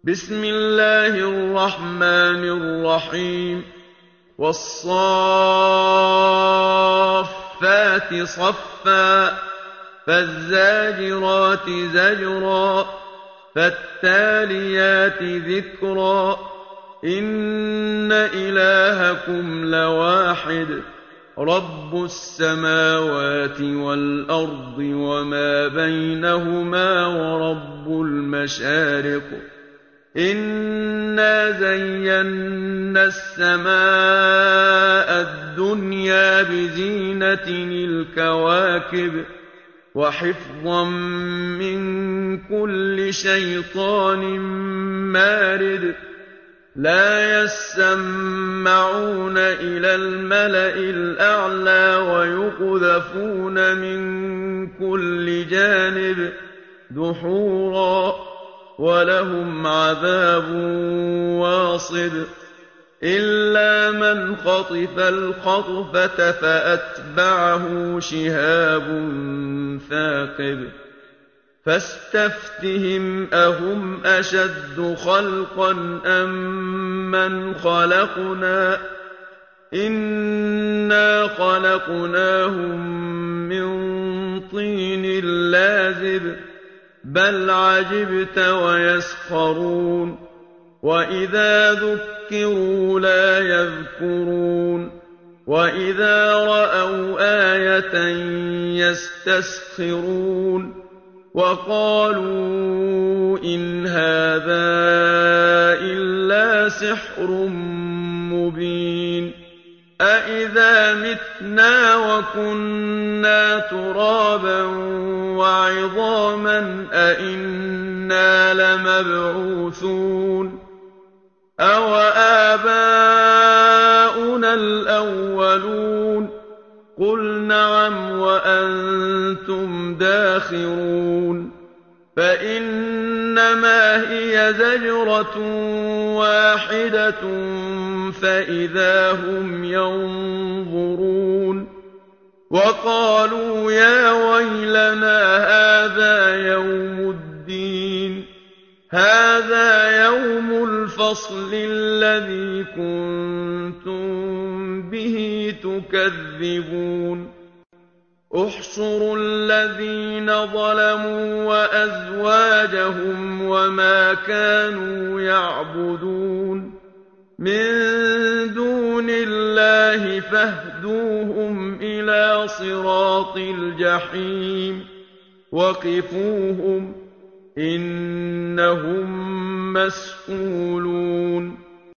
بسم الله الرحمن الرحيم والصافات صفا فالزاجرات زجرا فالتاليات ذكرا إن إلهكم لواحد رب السماوات والأرض وما بينهما ورب المشارق إنا زينا السماء الدنيا بزينة الكواكب وحفظا من كل شيطان مارد لا يسمعون إلى الملأ الأعلى ويقذفون من كل جانب دحورا ولهم عذاب واصب إلا من خطف الخطفة فأتبعه شهاب ثاقب فاستفتهم أهم أشد خلقا أم من خلقنا إنا خلقناهم من طين لازب بل عجبت ويسخرون وإذا ذكروا لا يذكرون وإذا رأوا آية يستسخرون وقالوا إن هذا إلا سحر مبين أإذا متنا وكنا ترابا وعظاما أإنا لمبعوثون أوآباؤنا الأولون قل نعم وأنتم داخرون فإنما هي زجرة واحدة فإذا هم ينظرون وقالوا يا ويلنا هذا يوم الدين هذا يوم الفصل الذي كنتم به تكذبون احشروا الذين ظلموا وأزواجهم وما كانوا يعبدون من دون الله فاهدوهم إلى صراط الجحيم وقفوهم إنهم مسئولون